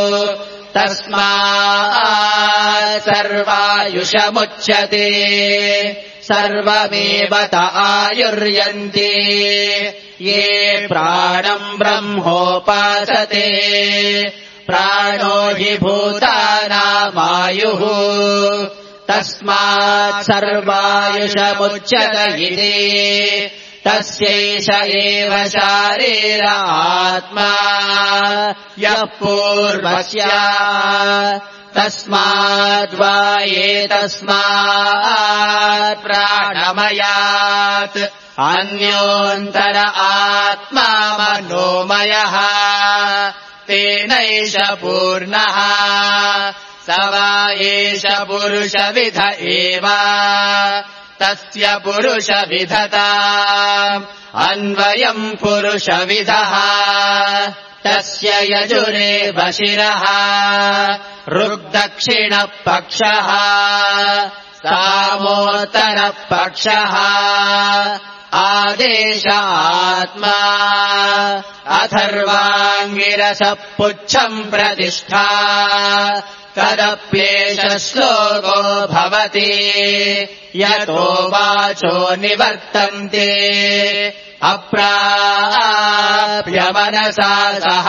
तस्मात् सर्वायुषमुच्यते सर्वमेव त आयुर्यन्ति ये प्राणम् ब्रह्मोपासते प्राणो हि भूतानामायुः तस्मात् सर्वायुषमुच्यत इति तस्यैष एव शारीर आत्मा यः पूर्वस्य तस्माद्वा एतस्मात् प्राणमयात् अन्योऽन्तर आत्मा मनोमयः तेनैष पूर्णः स वा एष पुरुषविध एव तस्य पुरुषविधताम् अन्वयम् पुरुषविधः तस्य यजुरेव शिरः ऋग्दक्षिणः पक्षः सामोत्तरः पक्षः आदेश आत्मा अथर्वाङ्गिरसः पुच्छम् प्रतिष्ठा तदप्येष श्लोको भवति यतो वाचो निवर्तन्ते अप्राप्य मनसा सह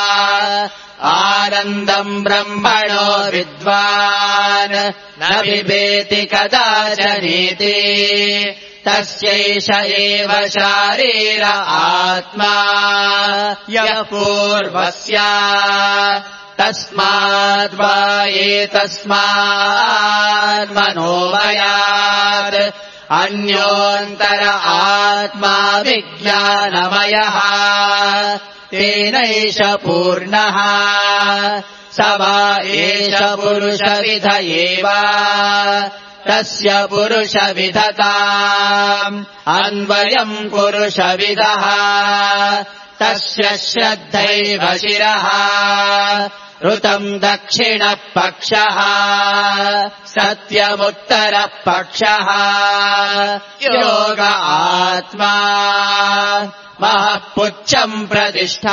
आनन्दम् ब्रह्मणो विद्वान् न बिभेति कदाचनीति तस्यैष एव शारीर आत्मा यः पूर्वस्य तस्माद्वा एतस्मान्मनोमयात् अन्योऽन्तर आत्मा विज्ञानमयः तेनैष पूर्णः स वा एष पुरुषविध एव तस्य पुरुषविधताम् अन्वयम् पुरुषविदः तस्य श्रद्धैव शिरः ऋतम् दक्षिणः पक्षः सत्यमुत्तरः पक्षः योग आत्मा महःपुच्छम् प्रतिष्ठा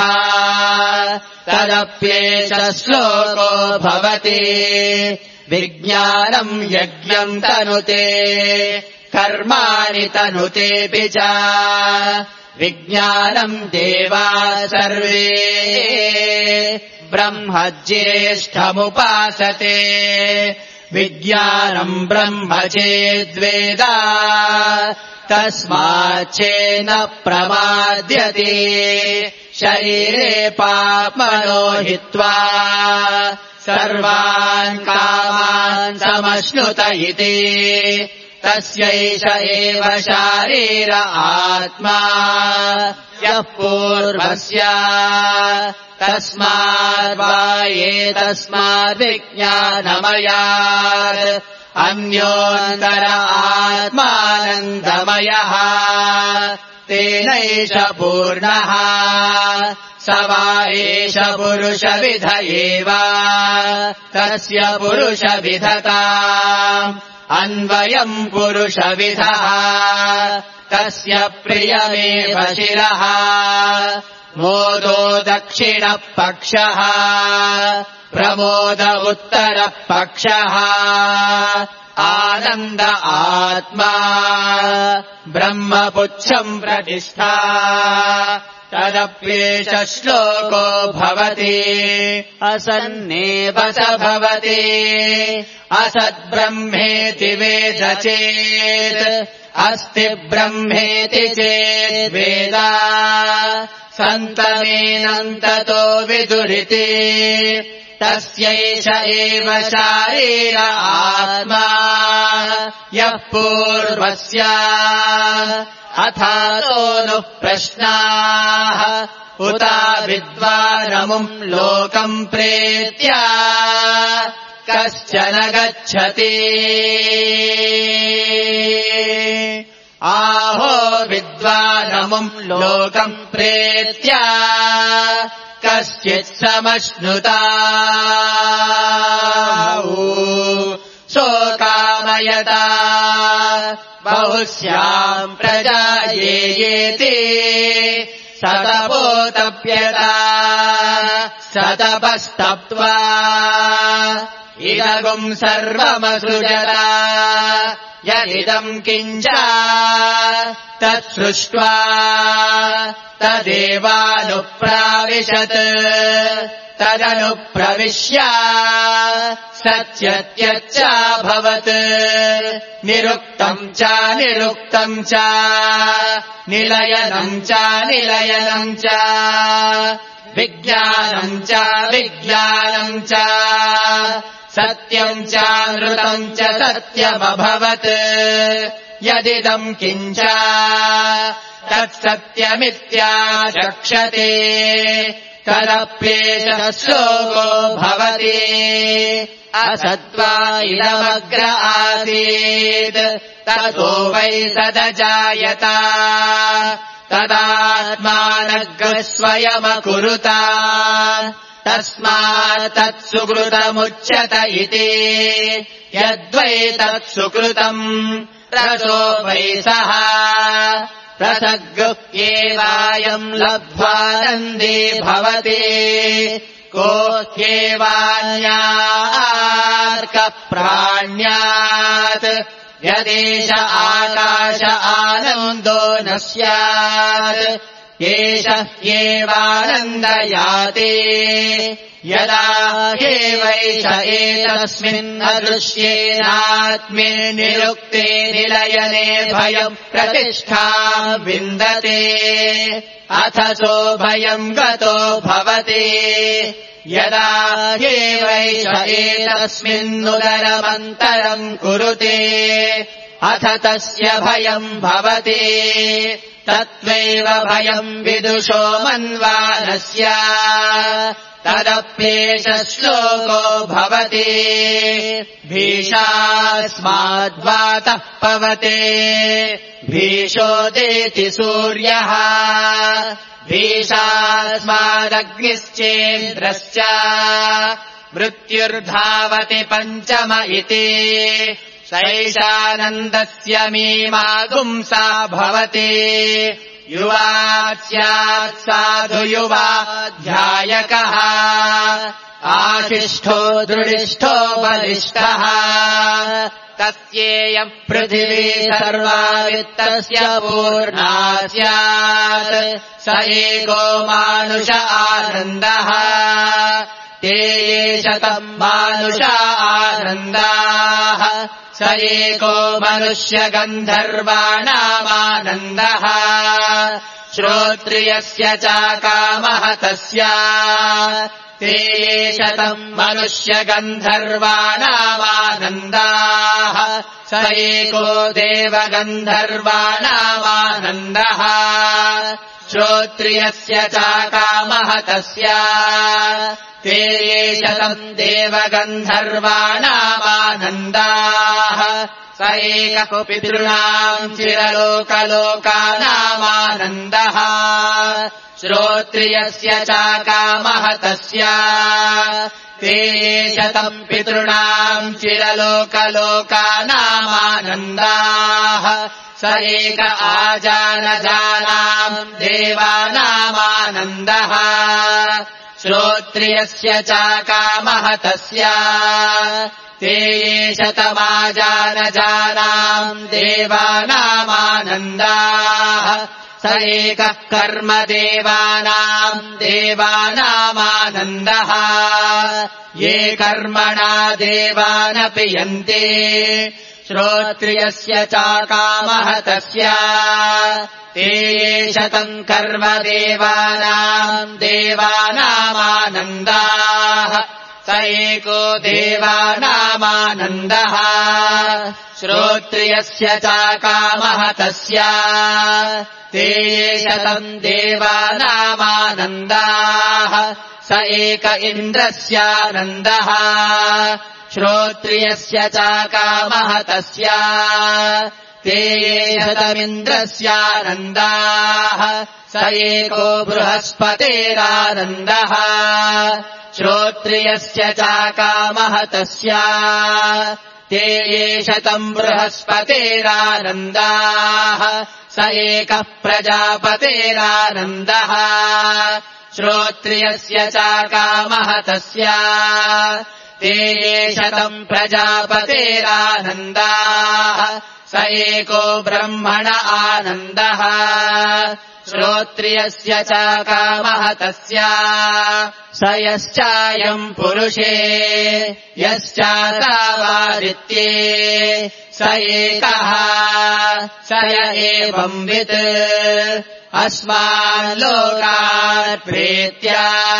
तदप्येष श्लोको भवति विज्ञानम् यज्ञम् तनुते कर्माणि तनुतेऽपि च विज्ञानम् देवा सर्वे ब्रह्म ज्येष्ठमुपासते विज्ञानम् ब्रह्म चेद्वेद तस्माच्चेन प्रमाद्यते शरीरे पाप्मनो हित्वा सर्वान् कामान् समश्नुत इति तस्यैष एव शारीर आत्मा यः पूर्वस्य तस्माद्वा एतस्माद्विज्ञानमयात् अन्योऽन्तर आत्मानन्दमयः तेनैष पूर्णः स वा एष पुरुषविध एव तस्य पुरुषविधताम् अन्वयम् पुरुषविधः तस्य प्रियमेव शिरः मोदो दक्षिणः पक्षः प्रमोद उत्तरः पक्षः आनन्द आत्मा ब्रह्मपुच्छम् प्रतिष्ठा तदप्येष श्लोको भवति असन्नेव स भवति असद्ब्रह्मेति वेद चेत् अस्ति ब्रह्मेति चेद्वेद सन्तमेनन्ततो विदुरिति तस्यैष एव शारीर आत्मा यः पूर्वस्य अथातो नुः प्रश्नाः उता विद्वानमुम् लोकम् प्रेत्य कश्चन गच्छति आहो विद्वानमुम् लोकम् प्रेत्य कश्चित् समश्नुता शोकामयता बहुस्याम् प्रजा येति सतपोतप्यता सतपस्तप्त्वा इदगुम् सर्वमसृजता यदिदम् किञ्च तत्सृष्ट्वा तदेवानुप्राविशत् तदनुप्रविश्य सत्यत्यच्चाभवत् निरुक्तम् च निरुक्तम् च निलयनम् च निलयनम् च विज्ञानम् च विज्ञानम् च सत्यम् च नृतम् च सत्यमभवत् यदिदम् किञ्च तत्सत्यमित्याचक्षते तदप्येष श्लोको भवति असत्त्वा इदमग्र आसीत् ततो वै सदजायत तदात्मानग्रः स्वयमकुरुत तस्मात् तत्सुकृतमुच्यत इति यद्वै तत्सुकृतम् रसो वै सः प्रसग्गुह्येवायम् लब्ध्वानन्दी भवति को ह्येवान्यार्कप्राण्यात् यदेश आकाश आनन्दो न स्यात् एष ह्येवानन्दयाति यदा ह्येवैष एतस्मिन्नदृश्येनात्मेनिरुक्ते निलयने भयम् प्रतिष्ठाम् विन्दते अथ सो भयम् गतो भवति यदा ह्येवैष एतस्मिन्नुदरमन्तरम् कुरुते अथ तस्य भयम् भवति तत्त्वैव भयम् विदुषो मन्वानस्य तदप्येष श्लोको भवति भीषास्माद्वातः पवते भीषोदेति सूर्यः भीषास्मादग्निश्चेन्द्रश्च मृत्युर्धावति पञ्चम इति सैषानन्दस्य मीमागुंसा भवति युवा स्यात् साधु युवा ध्यायकः आशिष्ठो दृढिष्ठो बलिष्ठः तस्येयम् पृथिवी सर्वा वित्तस्य पूर्णा स्यात् स एको मानुष आनन्दः ते ये शतम् मानुष आनन्दाः स एको मनुष्यगन्धर्वाणामानन्दः श्रोत्रियस्य चाकामः तस्य ते ये शतम् मनुष्यगन्धर्वाणामानन्दाः स एको देवगन्धर्वाणामानन्दः श्रोत्रियस्य चाकामः तस्य ते ये शतम् देवगन्धर्वाणामानन्दाः स एकः पितॄणाम् चिरलोकलोकानामानन्दः श्रोत्रियस्य चाकामः तस्य ते ये शतम् पितॄणाम् चिरलोकलोकानामानन्दाः स एक आजानजानाम् देवानामानन्दः श्रोत्रियस्य चाकामः तस्य ते ये शतमाजानजानाम् देवानामानन्दाः स एकः कर्मदेवानाम् देवानामानन्दः ये कर्मणा देवानपि यन्ते श्रोत्रियस्य चाकामः तस्य ते ये शतम् कर्मदेवानाम् देवानामानन्दाः स एको देवानामानन्दः श्रोत्रियस्य चाकामः तस्य ते ये शतम् देवानामानन्दाः स एक इन्द्रस्यानन्दः श्रोत्रियस्य चाकामः तस्य ते ये शतमिन्द्रस्यानन्दाः स एको बृहस्पतेरानन्दः श्रोत्रियस्य चाकामः तस्य ते ये शतम् बृहस्पतेरानन्दाः स एकः प्रजापतेरानन्दः श्रोत्रियस्य चाकामः तस्य ते ये शतम् प्रजापतेरानन्दाः स एको ब्रह्मण आनन्दः श्रोत्रियस्य चाकामः तस्य स यश्चायम् पुरुषे यश्चासावादित्ये स एकः स य एवंवित् अस्माल्लोकात् प्रेत्य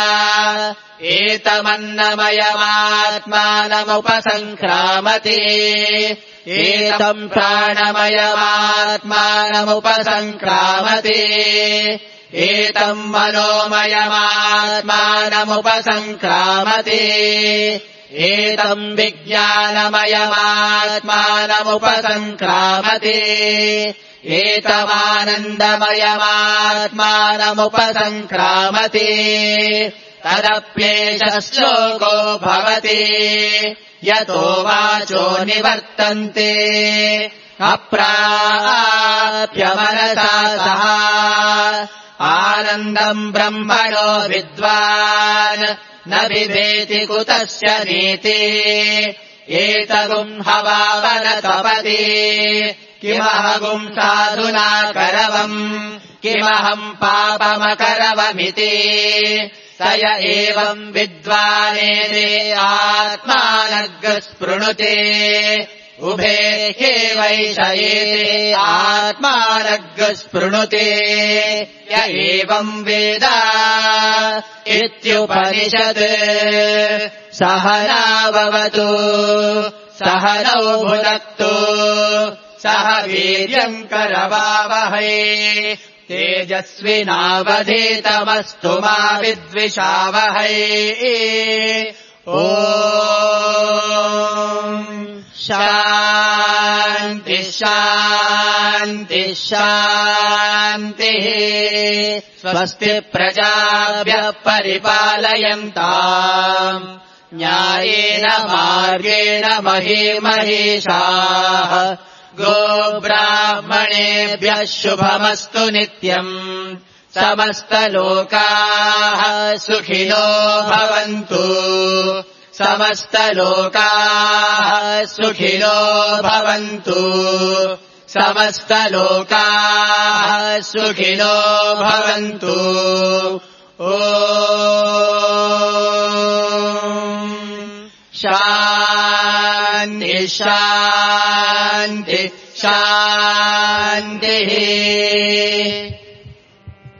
एतमन्नमयमात्मानमुपसङ्क्रामति एतम् प्राणमयमात्मानमुपसङ्क्रामति एतम् मनोमयमात्मानमुपसङ्क्रामति एतम् विज्ञानमयमात्मानमुपसङ्क्रामति एतमानन्दमयमात्मानमुपसङ्क्रामति तदप्येष श्लोको भवति यतो वाचो निवर्तन्ते अप्राप्य मनसा सह आनन्दम् ब्रह्मणो विद्वान् न बिभेति कुतस्य नीति एतगुम् हवावन तपति किमहगुम् साधुना करवम् किमहम् पापमकरवमिति स य एवम् विद्वानेते आत्मानर्गः स्पृणुते उभे ह्येवैषयेते आत्मानग् स्पृणुते य एवम् वेद इत्युपनिषत् सहनाववतु सहनौ भुनक्तु सह वीर्यम् करवावहै तेजस्विनावधीतमस्तु मा विद्विषावहै ॐ शान्ति शान्ति शान्तिः स्वस्ति प्रजाभ्यः परिपालयन्ताम् न्यायेन मार्गेण महीमहीषाः गोब्राह्मणेभ्यः शुभमस्तु नित्यम् समस्तलोकाः सुखिनो भवन्तु समस्तलोकाः सुखिनो भवन्तु समस्तलोकाः सुखिनो भवन्तु ॐ शान्ति शान्ति शान्तिः